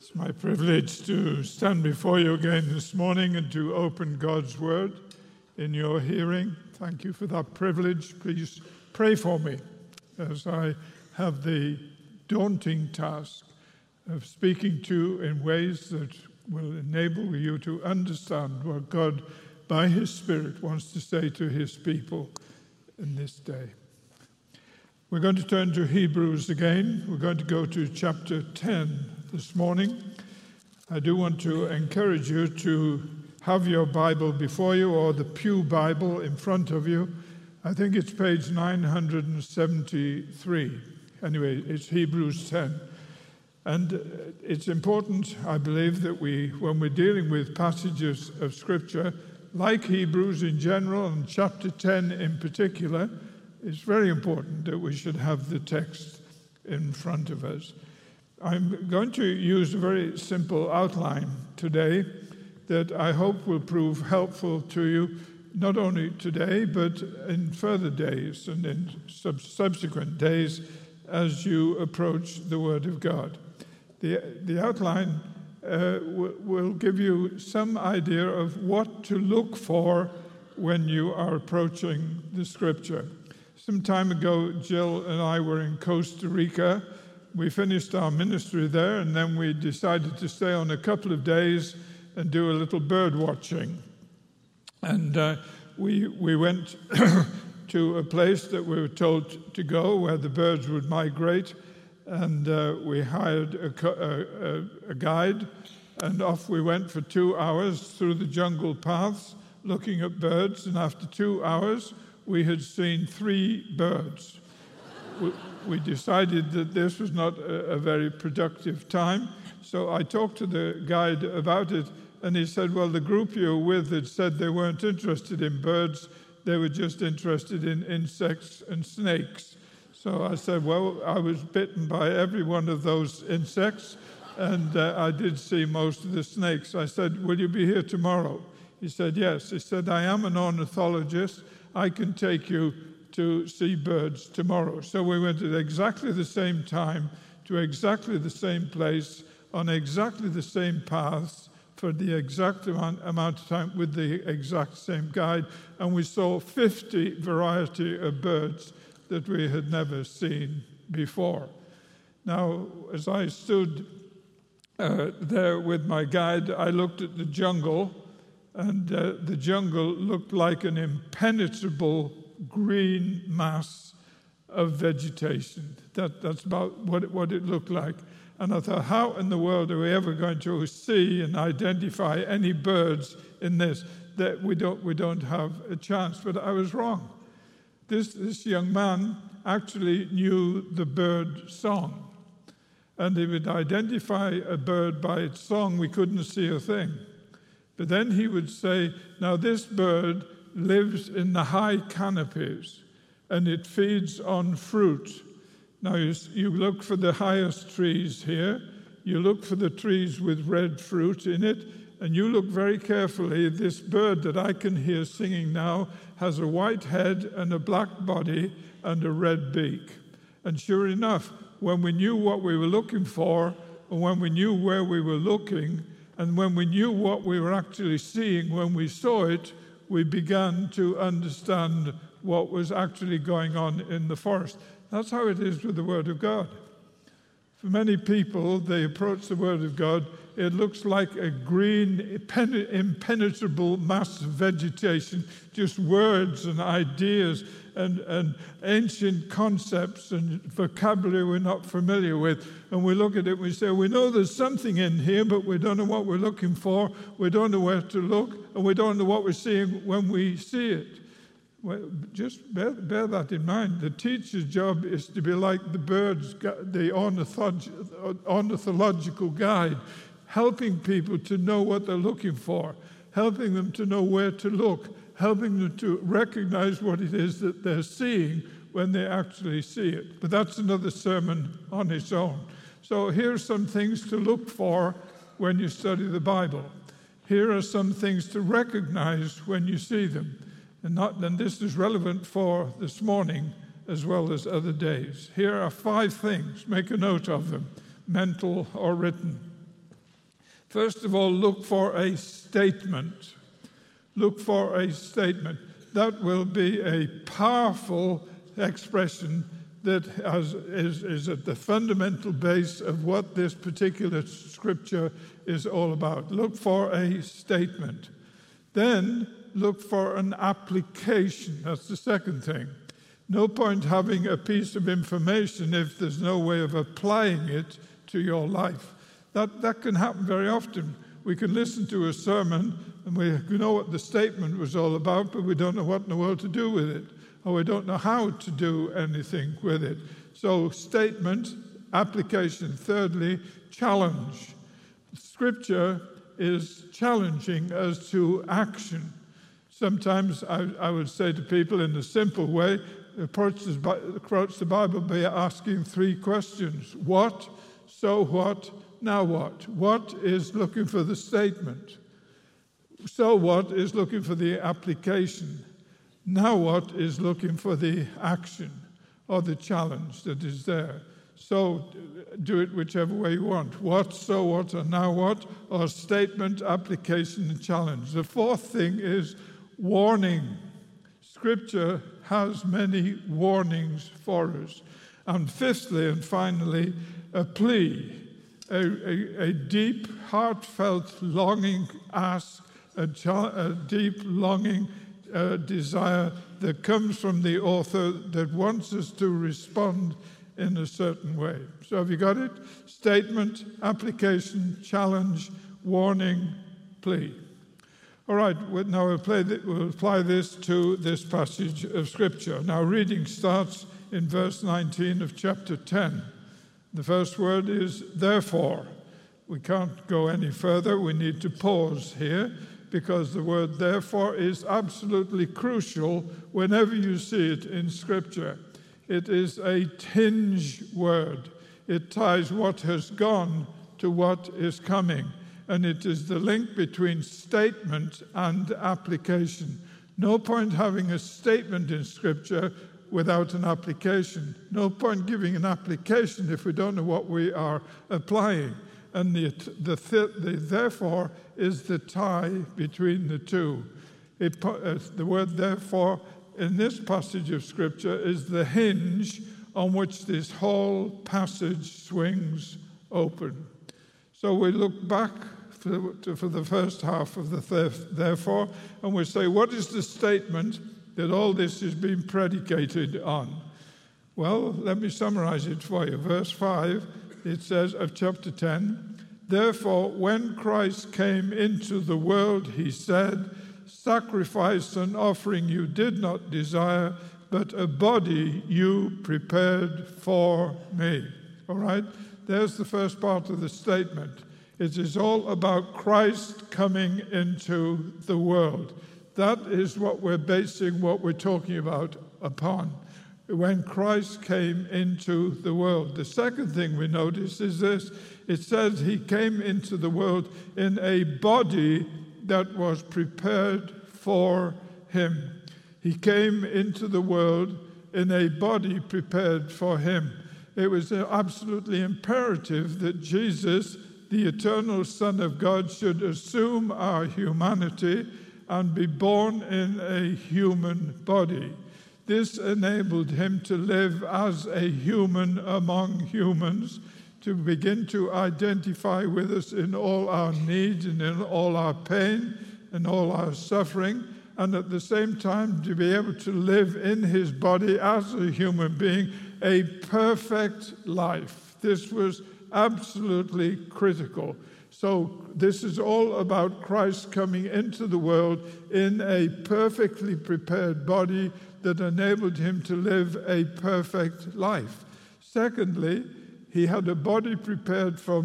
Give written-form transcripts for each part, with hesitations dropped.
It's my privilege to stand before you again this morning and to open God's Word in your hearing. Thank you for that privilege. Please pray for me as I have the daunting task of speaking to you in ways that will enable you to understand what God, by His Spirit, wants to say to His people in this day. We're going to turn to Hebrews again. We're going to go to chapter 10 this morning. I do want to encourage you to have your Bible before you or the Pew Bible in front of you. I think it's page 973. Anyway, it's Hebrews 10. And it's important, I believe, that when we're dealing with passages of Scripture, like Hebrews in general and chapter 10 in particular, it's very important that we should have the text in front of us. I'm going to use a very simple outline today that I hope will prove helpful to you, not only today, but in further days and in subsequent days as you approach the Word of God. The outline will give you some idea of what to look for when you are approaching the Scripture. Some time ago, Jill and I were in Costa Rica. We finished our ministry there, and then we decided to stay on a couple of days and do a little bird watching. And we went to a place that we were told to go where the birds would migrate, and we hired a guide, and off we went for 2 hours through the jungle paths looking at birds, and after 2 hours we had seen 3 birds. We decided that this was not a very productive time, so I talked to the guide about it, and he said, well, the group you were with had said they weren't interested in birds, they were just interested in insects and snakes. So I said, well, I was bitten by every one of those insects, and I did see most of the snakes. I said, will you be here tomorrow? He said, yes. He said, I am an ornithologist. I can take you to see birds tomorrow. So we went at exactly the same time to exactly the same place on exactly the same paths for the exact amount of time with the exact same guide, and we saw 50 variety of birds that we had never seen before. Now, as I stood there with my guide, I looked at the jungle, and the jungle looked like an impenetrable green mass of vegetation. That's about what it looked like. And I thought, how in the world are we ever going to see and identify any birds in this? That we don't have a chance. But I was wrong. This young man actually knew the bird song. And he would identify a bird by its song. We couldn't see a thing. But then he would say, now this bird lives in the high canopies, and it feeds on fruit. Now you look for the highest trees here, you look for the trees with red fruit in it, and you look very carefully. This bird that I can hear singing now has a white head and a black body and a red beak. And sure enough, when we knew what we were looking for, and when we knew where we were looking, and when we knew what we were actually seeing when we saw it, we began to understand what was actually going on in the forest. That's how it is with the Word of God. For many people, they approach the Word of God, it looks like a green, impenetrable mass of vegetation, just words and ideas and ancient concepts and vocabulary we're not familiar with. And we look at it and we say, we know there's something in here, but we don't know what we're looking for, we don't know where to look, and we don't know what we're seeing when we see it. Well, just bear that in mind. The teacher's job is to be like the birds, the ornithological guide, helping people to know what they're looking for, helping them to know where to look, helping them to recognize what it is that they're seeing when they actually see it. But that's another sermon on its own. So here's some things to look for when you study the Bible. Here are some things to recognize when you see them. And this is relevant for this morning as well as other days. Here are 5 things. Make a note of them, mental or written. First of all, look for a statement. Look for a statement. That will be a powerful expression that is at the fundamental base of what this particular scripture is all about. Look for a statement. Then look for an application. That's the second thing. No point having a piece of information if there's no way of applying it to your life. That can happen very often. We can listen to a sermon and we know what the statement was all about, but we don't know what in the world to do with it, or we don't know how to do anything with it. So statement, application. Thirdly, challenge. Scripture is challenging us to action. Sometimes I would say to people in a simple way, approach the Bible by asking three questions. What? So what? Now what? What is looking for the statement? So what is looking for the application? Now what is looking for the action or the challenge that is there? So do it whichever way you want. What, so what, or now what, or statement, application, and challenge. The fourth thing is warning. Scripture has many warnings for us. And fifthly and finally, a plea, a deep, heartfelt longing ask, a deep longing desire that comes from the author that wants us to respond in a certain way. So have you got it? Statement, application, challenge, warning, plea. All right, now we'll apply this to this passage of Scripture. Now, reading starts in verse 19 of chapter 10. The first word is therefore. We can't go any further. We need to pause here because the word therefore is absolutely crucial whenever you see it in Scripture. It is a tinge word. It ties what has gone to what is coming. And it is the link between statement and application. No point having a statement in Scripture without an application. No point giving an application if we don't know what we are applying. And the therefore is the tie between the two. The word therefore in this passage of Scripture is the hinge on which this whole passage swings open. So we look back for the first half of the therefore, and we say, what is the statement that all this is being predicated on? Well, let me summarize it for you. Verse 5, it says of chapter 10, therefore, when Christ came into the world, he said, sacrifice and offering you did not desire, but a body you prepared for me. All right? There's the first part of the statement. It is all about Christ coming into the world. That is what we're basing what we're talking about upon. When Christ came into the world. The second thing we notice is this. It says he came into the world in a body that was prepared for him. He came into the world in a body prepared for him. It was absolutely imperative that Jesus, the eternal Son of God, should assume our humanity and be born in a human body. This enabled him to live as a human among humans, to begin to identify with us in all our needs and in all our pain and all our suffering, and at the same time to be able to live in his body as a human being a perfect life. This was absolutely critical. So this is all about Christ coming into the world in a perfectly prepared body that enabled him to live a perfect life. Secondly, he had a body prepared for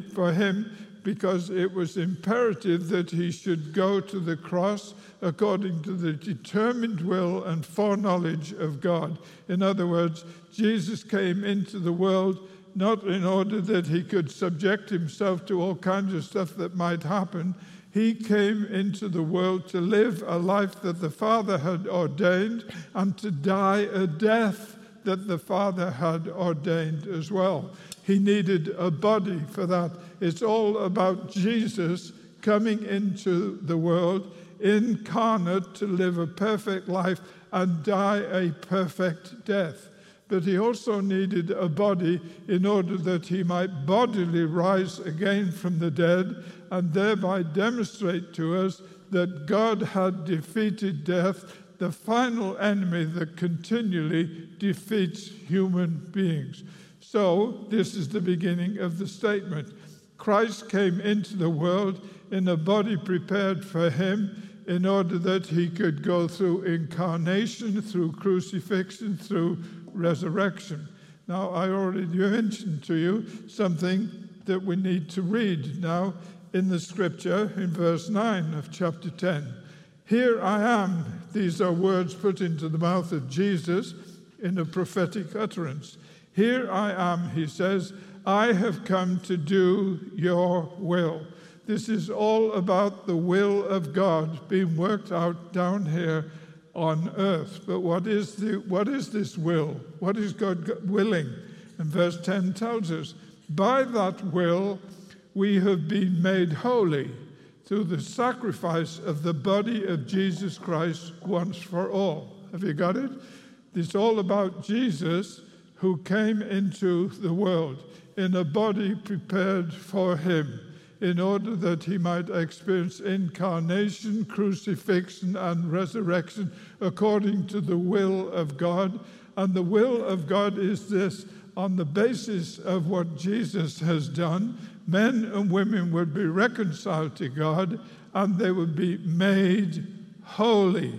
him, because it was imperative that he should go to the cross according to the determined will and foreknowledge of God. In other words, Jesus came into the world not in order that he could subject himself to all kinds of stuff that might happen. He came into the world to live a life that the Father had ordained and to die a death that the Father had ordained as well. He needed a body for that. It's all about Jesus coming into the world, incarnate, to live a perfect life and die a perfect death. But he also needed a body in order that he might bodily rise again from the dead and thereby demonstrate to us that God had defeated death, the final enemy that continually defeats human beings. So, this is the beginning of the statement. Christ came into the world in a body prepared for him in order that he could go through incarnation, through crucifixion, through resurrection. Now, I already mentioned to you something that we need to read now in the scripture in verse 9 of chapter 10. Here I am. These are words put into the mouth of Jesus in a prophetic utterance. Here I am, he says, I have come to do your will. This is all about the will of God being worked out down here on earth. But what is this will? What is God willing? And verse 10 tells us, by that will we have been made holy through the sacrifice of the body of Jesus Christ once for all. Have you got it? It's all about Jesus who came into the world in a body prepared for him in order that he might experience incarnation, crucifixion, and resurrection according to the will of God. And the will of God is this: on the basis of what Jesus has done, men and women would be reconciled to God and they would be made holy.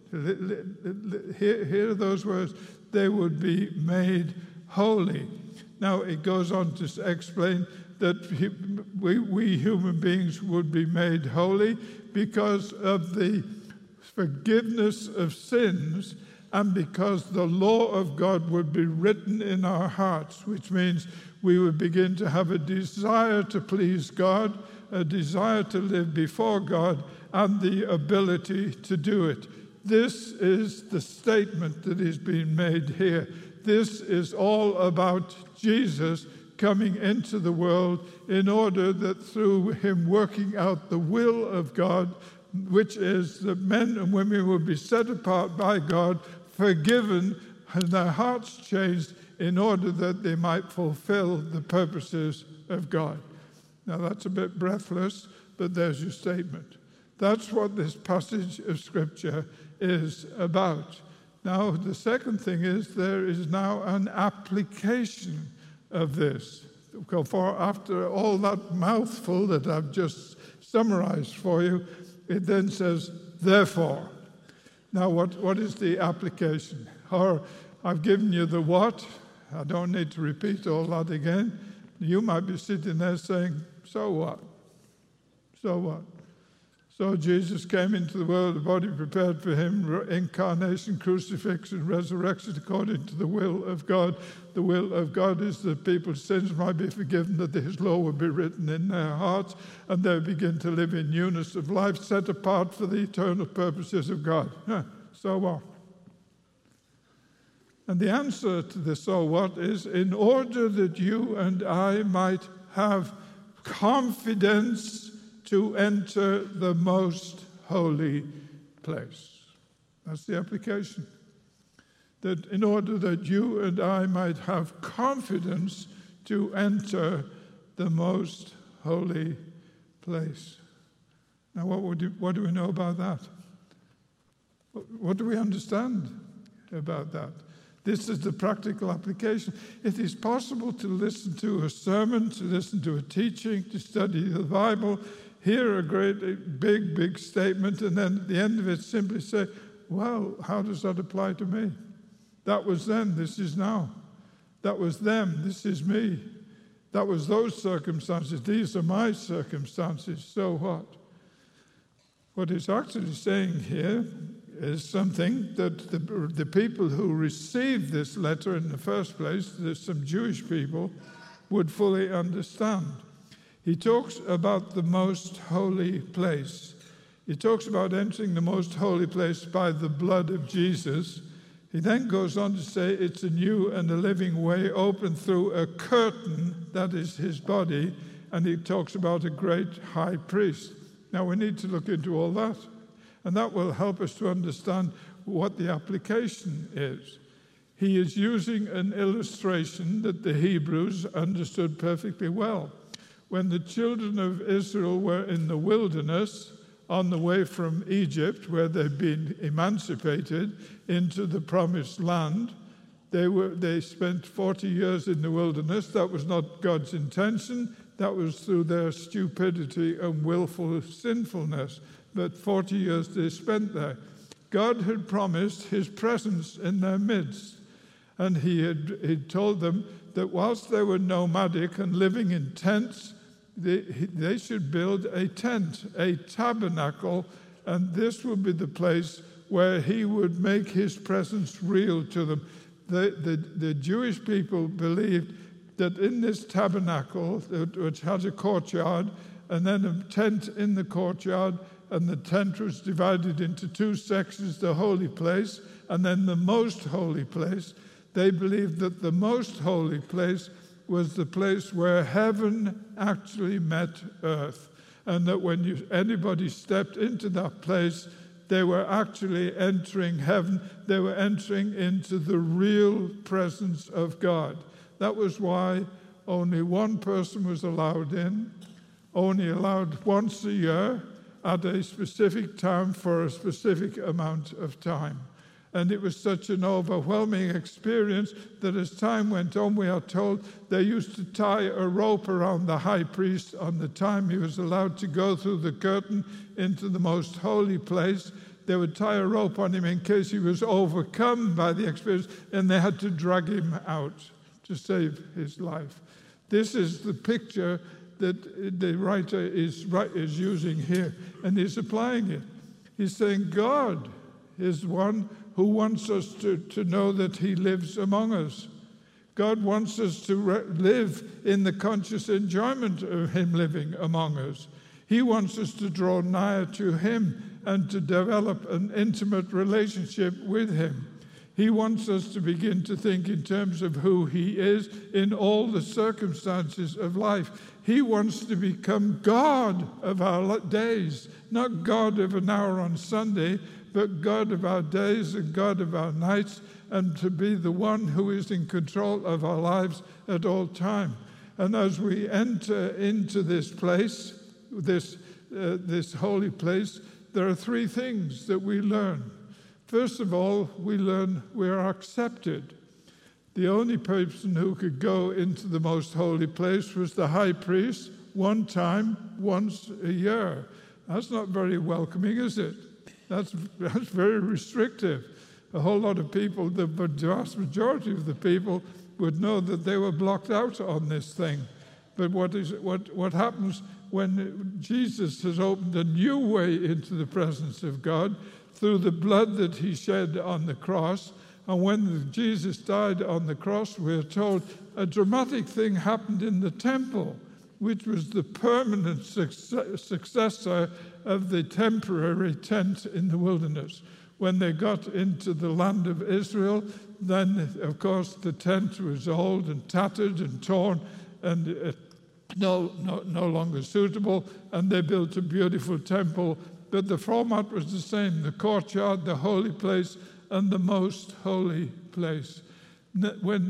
Hear those words. They would be made holy. Now, it goes on to explain that we human beings would be made holy because of the forgiveness of sins and because the law of God would be written in our hearts, which means we would begin to have a desire to please God, a desire to live before God, and the ability to do it. This is the statement that is being made here. This is all about Jesus coming into the world in order that through him working out the will of God, which is that men and women will be set apart by God, forgiven, and their hearts changed in order that they might fulfill the purposes of God. Now that's a bit breathless, but there's your statement. That's what this passage of Scripture is about. Now, the second thing is there is now an application of this. For after all that mouthful that I've just summarized for you, it then says, therefore. Now, what is the application? Or I've given you the what. I don't need to repeat all that again. You might be sitting there saying, so what? So what? So Jesus came into the world, a body prepared for him, incarnation, crucifixion, resurrection, according to the will of God. The will of God is that people's sins might be forgiven, that his law will be written in their hearts, and they begin to live in newness of life, set apart for the eternal purposes of God. So what? And the answer to the so what is, in order that you and I might have confidence to enter the most holy place. That's the application. That in order that you and I might have confidence to enter the most holy place. Now, what do we know about that? What do we understand about that? This is the practical application. It is possible to listen to a sermon, to listen to a teaching, to study the Bible, hear a great, big statement, and then at the end of it simply say, well, how does that apply to me? That was then, this is now. That was them, this is me. That was those circumstances, these are my circumstances, so what? What it's actually saying here is something that the people who received this letter in the first place, there's some Jewish people, would fully understand. He talks about the most holy place. He talks about entering the most holy place by the blood of Jesus. He then goes on to say it's a new and a living way open through a curtain, that is his body, and he talks about a great high priest. Now we need to look into all that, and that will help us to understand what the application is. He is using an illustration that the Hebrews understood perfectly well. When the children of Israel were in the wilderness, on the way from Egypt, where they'd been emancipated, into the promised land, they spent 40 years in the wilderness. That was not God's intention. That was through their stupidity and willful sinfulness. But 40 years they spent there. God had promised his presence in their midst. And he'd told them that whilst they were nomadic and living in tents, they should build a tent, a tabernacle, and this would be the place where he would make his presence real to them. The Jewish people believed that in this tabernacle, which had a courtyard, and then a tent in the courtyard, and the tent was divided into two sections, the holy place and then the most holy place. They believed that the most holy place was the place where heaven actually met earth, and that when anybody stepped into that place, they were actually entering heaven. They were entering into the real presence of God. That was why only one person was allowed in, only allowed once a year at a specific time for a specific amount of time. And it was such an overwhelming experience that as time went on, we are told they used to tie a rope around the high priest on the time he was allowed to go through the curtain into the most holy place. They would tie a rope on him in case he was overcome by the experience, and they had to drag him out to save his life. This is the picture that the writer is using here, and he's applying it. He's saying God is one who wants us to know that he lives among us. God wants us to live in the conscious enjoyment of him living among us. He wants us to draw nigher to him and to develop an intimate relationship with him. He wants us to begin to think in terms of who he is in all the circumstances of life. He wants to become God of our days, not God of an hour on Sunday, but God of our days and God of our nights, and to be the one who is in control of our lives at all time. And as we enter into this place, this holy place, there are three things that we learn. First of all, we learn we are accepted. The only person who could go into the most holy place was the high priest, one time, once a year. That's not very welcoming, is it? That's very restrictive. A whole lot of people, the vast majority of the people, would know that they were blocked out on this thing. But what happens when Jesus has opened a new way into the presence of God through the blood that he shed on the cross? And when Jesus died on the cross, we're told a dramatic thing happened in the temple, which was the permanent successor of the temporary tent in the wilderness. When they got into the land of Israel, then, of course, the tent was old and tattered and torn and no longer suitable, and they built a beautiful temple. But the format was the same, the courtyard, the holy place, and the most holy place. Now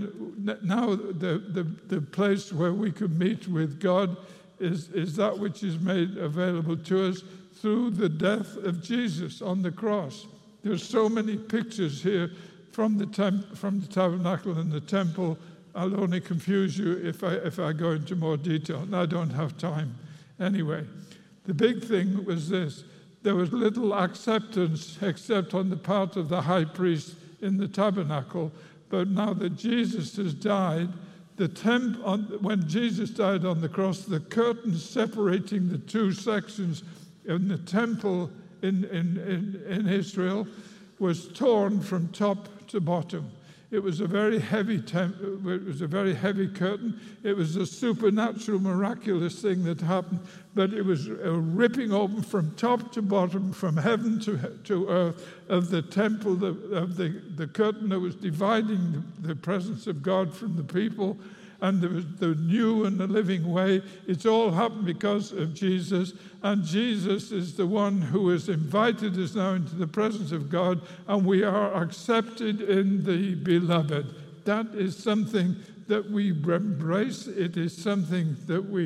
the place where we can meet with God is that which is made available to us through the death of Jesus on the cross. There's so many pictures here from the tabernacle and the temple. I'll only confuse you if I go into more detail, and I don't have time. Anyway, the big thing was this. There was little acceptance except on the part of the high priest in the tabernacle. But now that Jesus has died, when Jesus died on the cross, the curtain separating the two sections in the temple in Israel was torn from top to bottom. It was a very heavy it was a very heavy curtain. It was a supernatural, miraculous thing that happened, but it was a ripping open from top to bottom, from heaven to earth, of the temple, of the curtain that was dividing the presence of God from the people. And there was the new and the living way. It's all happened because of Jesus. And Jesus is the one who has invited us now into the presence of God, and we are accepted in the Beloved. That is something that we embrace. It is something that we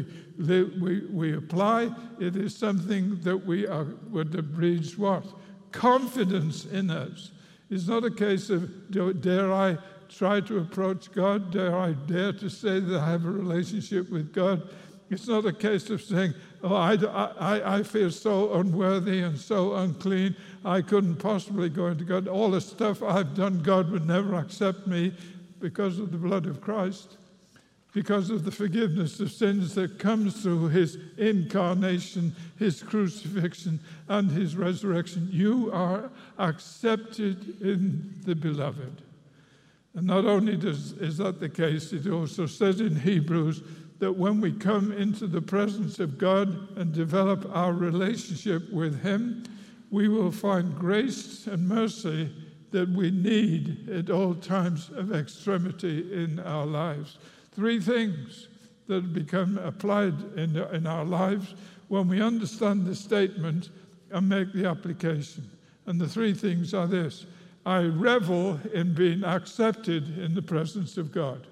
apply. It is something that breeds what? Confidence in us. It's not a case of, dare I try to approach God? Dare I dare to say that I have a relationship with God? It's not a case of saying, oh, I feel so unworthy and so unclean, I couldn't possibly go into God. All the stuff I've done, God would never accept me, because of the blood of Christ, because of the forgiveness of sins that comes through his incarnation, his crucifixion, and his resurrection. You are accepted in the Beloved. And not only is that the case, it also says in Hebrews that when we come into the presence of God and develop our relationship with him, we will find grace and mercy that we need at all times of extremity in our lives. 3 things that become applied in our lives when we understand the statement and make the application. And the 3 things are this: I revel in being accepted in the presence of God.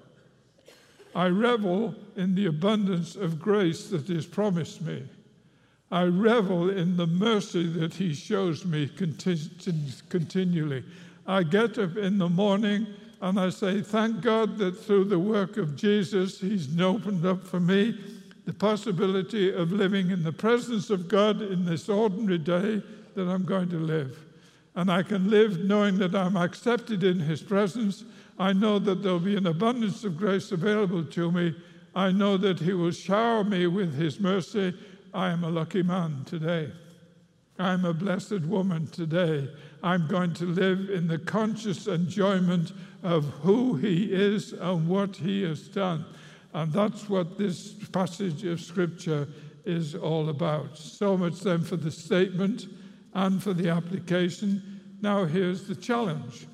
I revel in the abundance of grace that is promised me. I revel in the mercy that he shows me continually. I get up in the morning and I say, thank God that through the work of Jesus, he's opened up for me the possibility of living in the presence of God in this ordinary day that I'm going to live. And I can live knowing that I'm accepted in his presence. I know that there'll be an abundance of grace available to me. I know that he will shower me with his mercy. I am a lucky man today. I'm a blessed woman today. I'm going to live in the conscious enjoyment of who he is and what he has done. And that's what this passage of Scripture is all about. So much then for the statement and for the application. Now here's the challenge.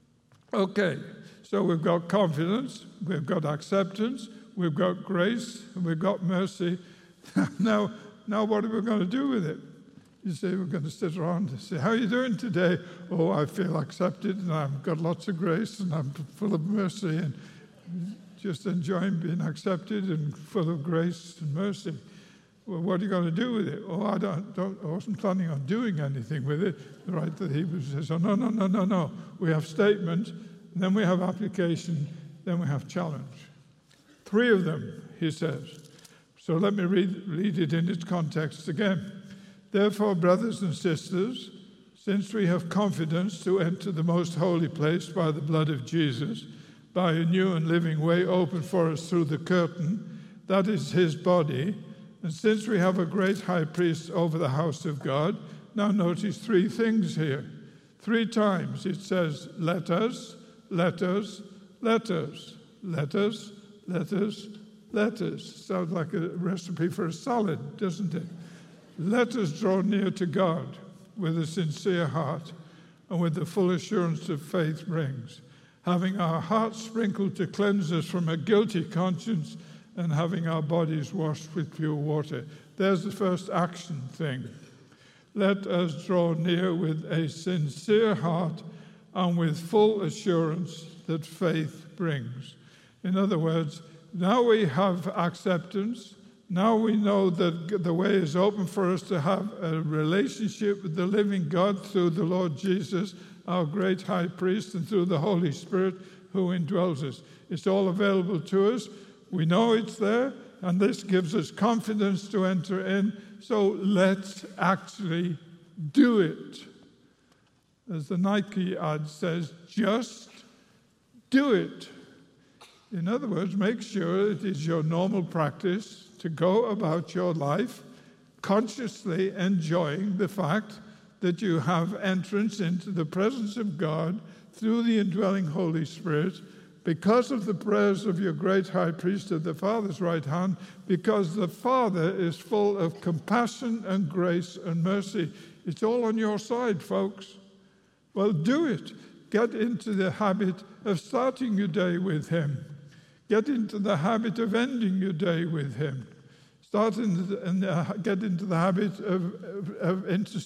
Okay, so we've got confidence, we've got acceptance, we've got grace, and we've got mercy. Now what are we going to do with it? You say, we're going to sit around and say, how are you doing today? Oh, I feel accepted, and I've got lots of grace, and I'm full of mercy, and just enjoying being accepted and full of grace and mercy. Well, what are you going to do with it? Oh, I wasn't planning on doing anything with it. The writer of Hebrews says, oh, no. We have statement, then we have application, then we have challenge. 3 of them, he says. So let me read it in its context again. Therefore, brothers and sisters, since we have confidence to enter the most holy place by the blood of Jesus, by a new and living way open for us through the curtain, that is his body, and since we have a great high priest over the house of God, now notice 3 things here. 3 times it says, let us, let us, let us, let us, let us, let us. Sounds like a recipe for a salad, doesn't it? Let us draw near to God with a sincere heart and with the full assurance that faith brings, having our hearts sprinkled to cleanse us from a guilty conscience and having our bodies washed with pure water. There's the first action thing. Let us draw near with a sincere heart and with full assurance that faith brings. In other words, now we have acceptance. Now we know that the way is open for us to have a relationship with the living God through the Lord Jesus, our great high priest, and through the Holy Spirit who indwells us. It's all available to us. We know it's there, and this gives us confidence to enter in. So let's actually do it. As the Nike ad says, just do it. In other words, make sure it is your normal practice to go about your life consciously enjoying the fact that you have entrance into the presence of God through the indwelling Holy Spirit, because of the prayers of your great high priest at the Father's right hand, because the Father is full of compassion and grace and mercy. It's all on your side, folks. Well, do it. Get into the habit of starting your day with him. Get into the habit of ending your day with him. Get into the habit of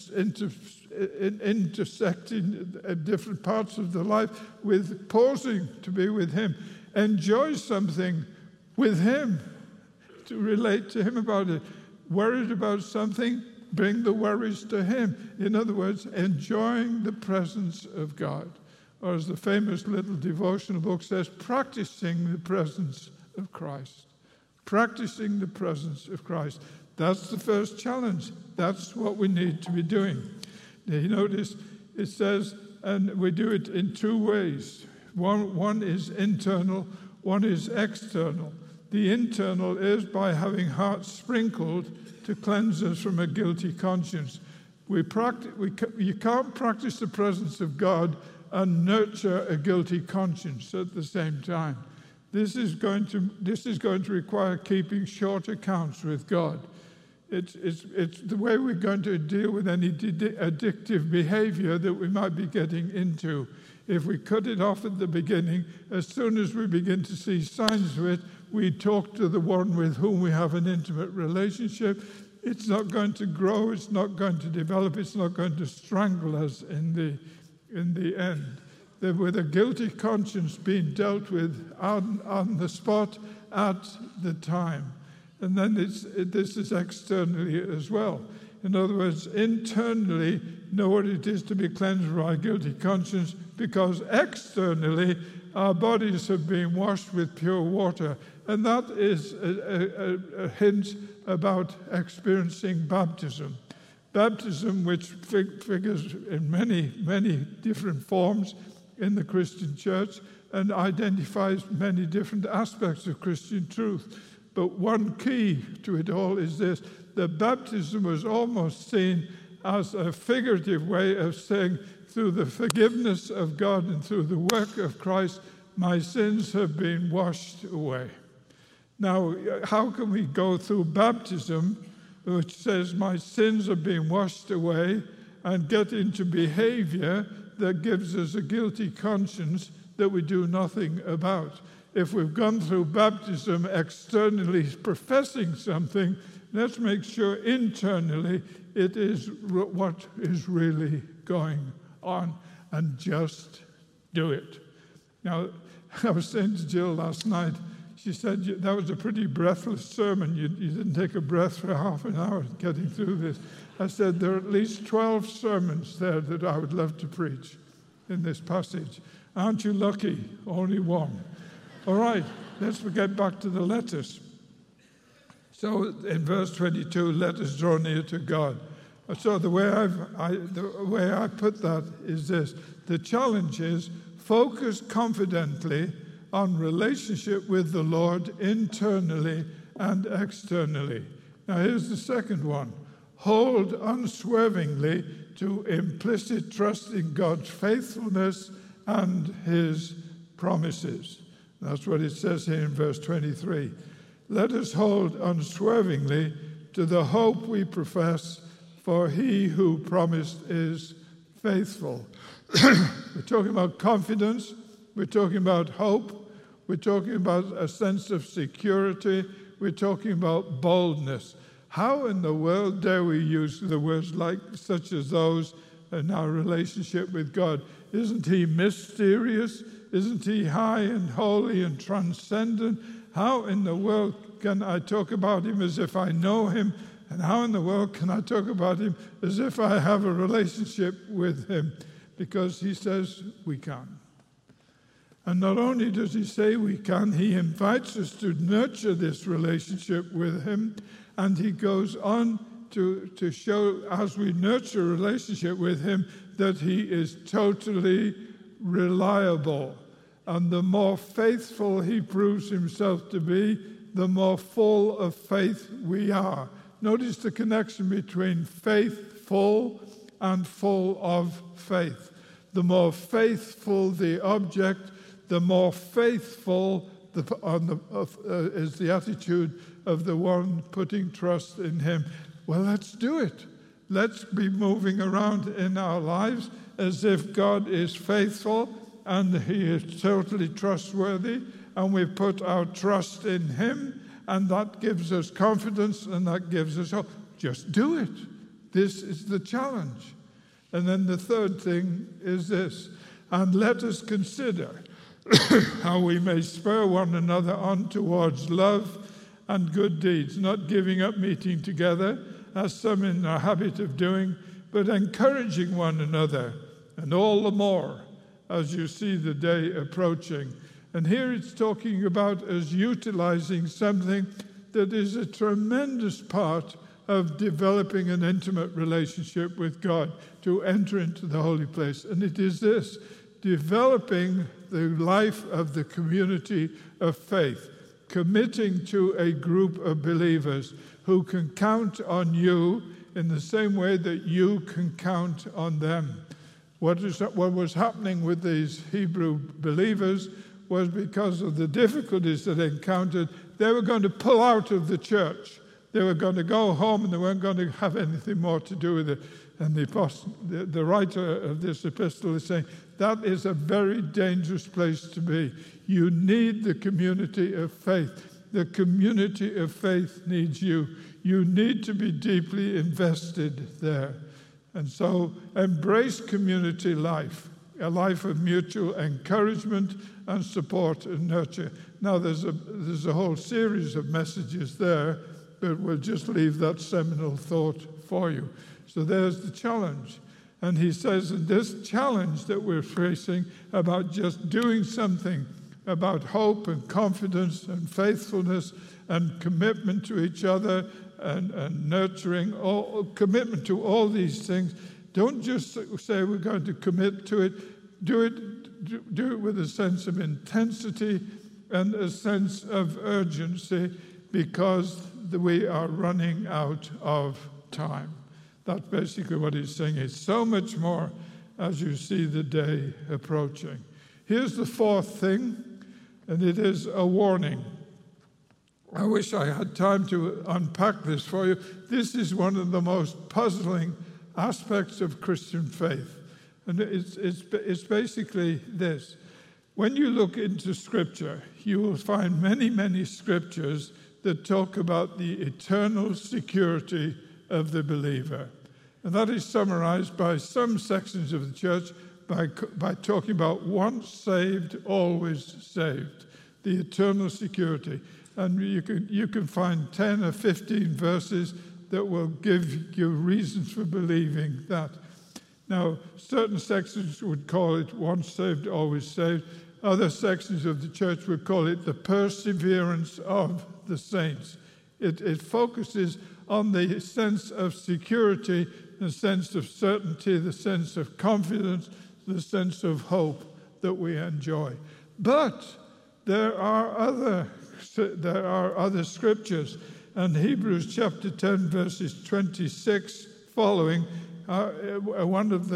intersecting different parts of the life with pausing to be with him. Enjoy something with him, to relate to him about it. Worried about something, bring the worries to him. In other words, enjoying the presence of God. Or as the famous little devotional book says, practicing the presence of Christ. Practicing the presence of Christ. That's the first challenge. That's what we need to be doing. Now, you notice it says, and we do it in two ways. One is internal, one is external. The internal is by having hearts sprinkled to cleanse us from a guilty conscience. You can't practice the presence of God and nurture a guilty conscience at the same time. This is going to require keeping short accounts with God. It's the way we're going to deal with any addictive behavior that we might be getting into. If we cut it off at the beginning, as soon as we begin to see signs of it, we talk to the one with whom we have an intimate relationship. It's not going to grow, it's not going to develop, it's not going to strangle us in the end. With a guilty conscience being dealt with on the spot at the time. And then this is externally as well. In other words, internally, know what it is to be cleansed from our guilty conscience, because externally, our bodies have been washed with pure water. And that is a hint about experiencing baptism. Baptism, which figures in many, many different forms in the Christian church and identifies many different aspects of Christian truth. But one key to it all is this: that baptism was almost seen as a figurative way of saying, through the forgiveness of God and through the work of Christ, my sins have been washed away. Now, how can we go through baptism, which says my sins are being washed away, and get into behavior that gives us a guilty conscience that we do nothing about? If we've gone through baptism externally professing something, let's make sure internally it is what is really going on, and just do it. Now, I was saying to Jill last night, she said, that was a pretty breathless sermon. You didn't take a breath for half an hour getting through this. I said, there are at least 12 sermons there that I would love to preach in this passage. Aren't you lucky? Only one. All right, let's get back to the letters. So in verse 22, let us draw near to God. So the way I put that is this: the challenge is focus confidently on relationship with the Lord internally and externally. Now here's the second one: hold unswervingly to implicit trust in God's faithfulness and his promises. That's what it says here in verse 23. Let us hold unswervingly to the hope we profess, for he who promised is faithful. We're talking about confidence. We're talking about hope. We're talking about a sense of security. We're talking about boldness. How in the world dare we use the words such as those in our relationship with God? Isn't he mysterious? Isn't he high and holy and transcendent? How in the world can I talk about him as if I know him? And how in the world can I talk about him as if I have a relationship with him? Because he says we can. And not only does he say we can, he invites us to nurture this relationship with him. And he goes on to show, as we nurture a relationship with him, that he is totally reliable. And the more faithful he proves himself to be, the more full of faith we are. Notice the connection between faithful and full of faith. the more faithful the object, the more faithful is the attitude of the one putting trust in him. Well, let's do it. Let's be moving around in our lives as if God is faithful and he is totally trustworthy, and we put our trust in him, and that gives us confidence and that gives us hope. Just do it. This is the challenge. And then the third thing is this: and let us consider how we may spur one another on towards love and good deeds, not giving up meeting together, as some in the habit of doing, but encouraging one another, and all the more as you see the day approaching. And here it's talking about us utilizing something that is a tremendous part of developing an intimate relationship with God, to enter into the holy place. And it is this: developing the life of the community of faith, committing to a group of believers who can count on you in the same way that you can count on them. What was happening with these Hebrew believers was, because of the difficulties that they encountered, they were going to pull out of the church. They were going to go home and they weren't going to have anything more to do with it. And the writer of this epistle is saying, that is a very dangerous place to be. You need the community of faith. The community of faith needs you. You need to be deeply invested there. And so embrace community life, a life of mutual encouragement and support and nurture. Now there's a whole series of messages there, but we'll just leave that seminal thought for you. So there's the challenge. And he says, in this challenge that we're facing about just doing something, about hope and confidence and faithfulness and commitment to each other and nurturing, commitment to all these things. Don't just say we're going to commit to it. Do it with a sense of intensity and a sense of urgency, because we are running out of time. That's basically what he's saying. It's so much more as you see the day approaching. Here's the fourth thing, and it is a warning. I wish I had time to unpack this for you. This is one of the most puzzling aspects of Christian faith. And it's basically this. When you look into Scripture, you will find many, many scriptures that talk about the eternal security of the believer. And that is summarized by some sections of the church by talking about once saved, always saved, the eternal security. And you can find 10 or 15 verses that will give you reasons for believing that. Now, certain sections would call it once saved, always saved. Other sections of the church would call it the perseverance of the saints. It focuses on the sense of security, the sense of certainty, the sense of confidence, the sense of hope that we enjoy. But there are other scriptures, and Hebrews chapter 10 verses 26 following are one of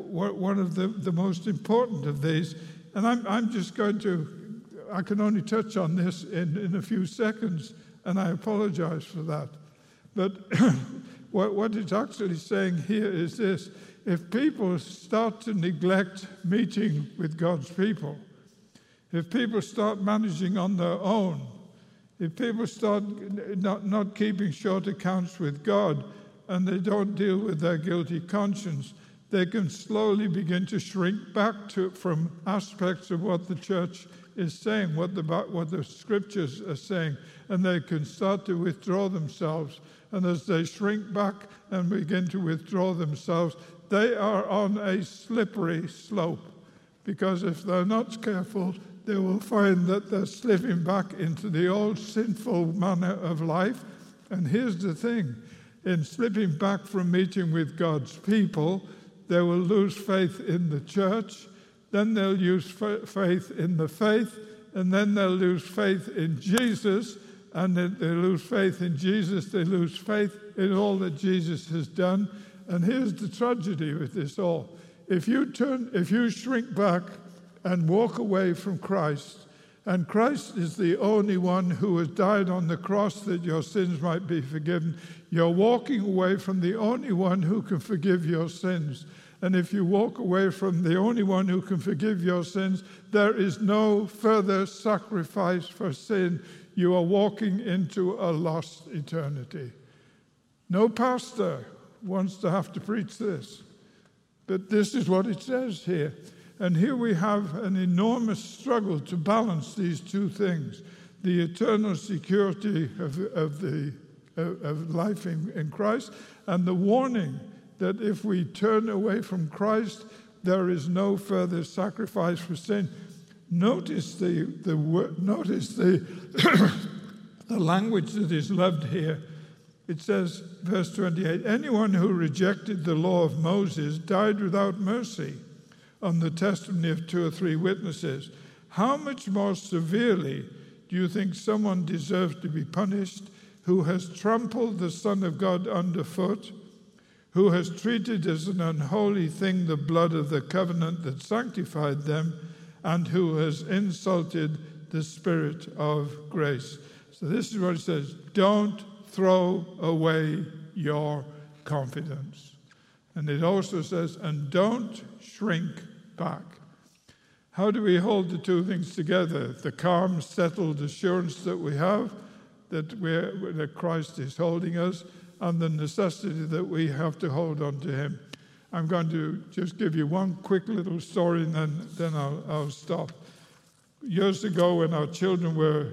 the most important of these. And I'm just going to, I can only touch on this in a few seconds, and I apologize for that. But what it's actually saying here is this: if people start to neglect meeting with God's people, if people start managing on their own, if people start not keeping short accounts with God, and they don't deal with their guilty conscience, they can slowly begin to shrink back from aspects of what the church is saying, what the scriptures are saying, and they can start to withdraw themselves. And as they shrink back and begin to withdraw themselves, they are on a slippery slope, because if they're not careful, they will find that they're slipping back into the old sinful manner of life. And here's the thing: in slipping back from meeting with God's people, they will lose faith in the church, then they'll lose faith in the faith, and then they'll lose faith in Jesus, and then they lose faith in Jesus, they lose faith in all that Jesus has done. And here's the tragedy with this all. if you shrink back and walk away from Christ, and Christ is the only one who has died on the cross that your sins might be forgiven, you're walking away from the only one who can forgive your sins. And if you walk away from the only one who can forgive your sins, there is no further sacrifice for sin. You are walking into a lost eternity. No pastor wants to have to preach this, but this is what it says here. And here we have an enormous struggle to balance these two things: the eternal security of life in Christ, and the warning that if we turn away from Christ, there is no further sacrifice for sin. Notice the the language that is loved here. It says, verse 28, anyone who rejected the law of Moses died without mercy on the testimony of 2 or 3 witnesses. How much more severely do you think someone deserves to be punished who has trampled the Son of God underfoot, who has treated as an unholy thing the blood of the covenant that sanctified them, and who has insulted the Spirit of grace? So this is what it says: don't throw away your confidence. And it also says, and don't shrink back. How do we hold the two things together? The calm, settled assurance that we have that Christ is holding us, and the necessity that we have to hold on to him. I'm going to just give you one quick little story, and then I'll stop. Years ago, when our children were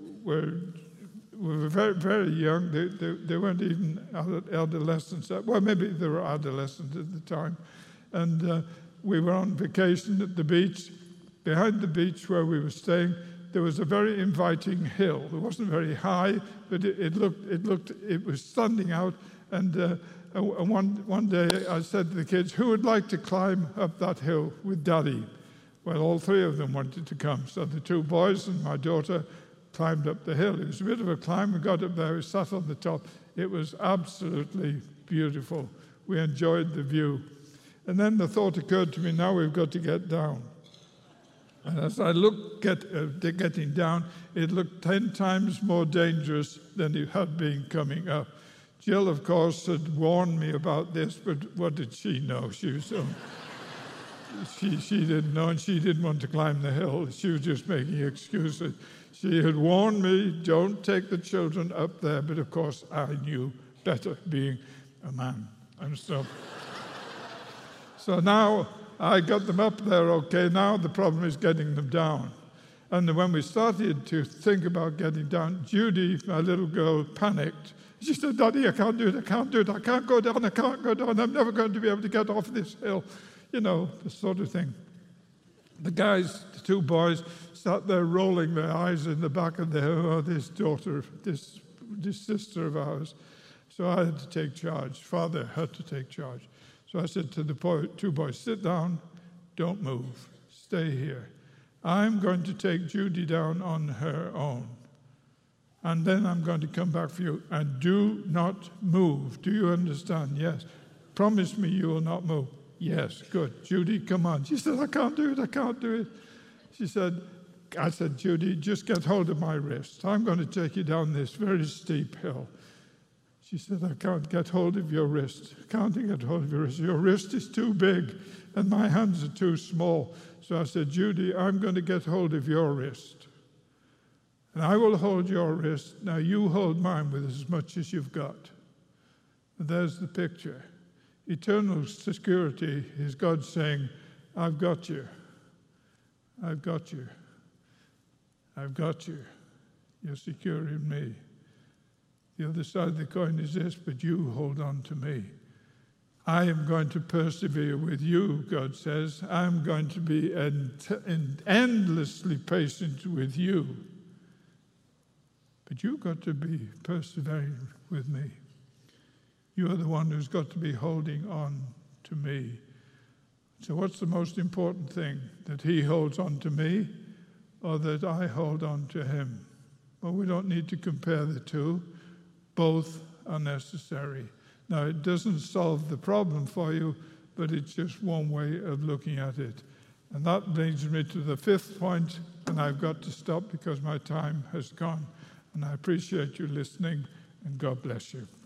very, very young, they weren't even adolescents. Well, maybe they were adolescents at the time. And we were on vacation at the beach. Behind the beach where we were staying, there was a very inviting hill. It wasn't very high, but it was standing out. And one day I said to the kids, who would like to climb up that hill with Daddy? Well, all 3 of them wanted to come. So the 2 boys and my daughter climbed up the hill. It was a bit of a climb. We got up there, we sat on the top. It was absolutely beautiful. We enjoyed the view. And then the thought occurred to me, now we've got to get down. And as I looked getting down, it looked 10 times more dangerous than it had been coming up. Jill, of course, had warned me about this, but what did she know? She was she didn't know, and she didn't want to climb the hill. She was just making excuses. She had warned me, don't take the children up there, but of course I knew better, being a man. And so now I got them up there okay. Now the problem is getting them down. And when we started to think about getting down, Judy, my little girl, panicked. She said, Daddy, I can't do it, I can't do it, I can't go down, I'm never going to be able to get off this hill. You know, the sort of thing. The guys, the 2 boys, sat there rolling their eyes in the back of the hill. Oh, this daughter, this sister of ours. So I had to take charge. Father had to take charge. So I said to the 2 boys, sit down, don't move, stay here. I'm going to take Judy down on her own. And then I'm going to come back for you. And do not move. Do you understand? Yes. Promise me you will not move. Yes, good. Judy, come on. She said, I can't do it, I can't do it. I said, Judy, just get hold of my wrist. I'm going to take you down this very steep hill. She said, I can't get hold of your wrist. Can't get hold of your wrist. Your wrist is too big and my hands are too small. So I said, Judy, I'm going to get hold of your wrist. And I will hold your wrist. Now you hold mine with as much as you've got. And there's the picture. Eternal security is God saying, I've got you. I've got you. I've got you. You're secure in me. The other side of the coin is this, but you hold on to me. I am going to persevere with you, God says. I'm going to be endlessly patient with you. But you've got to be persevering with me. You are the one who's got to be holding on to me. So what's the most important thing? That he holds on to me or that I hold on to him? Well, we don't need to compare the two. Both are necessary. Now, it doesn't solve the problem for you, but it's just one way of looking at it. And that brings me to the fifth point, and I've got to stop because my time has gone. And I appreciate you listening, and God bless you.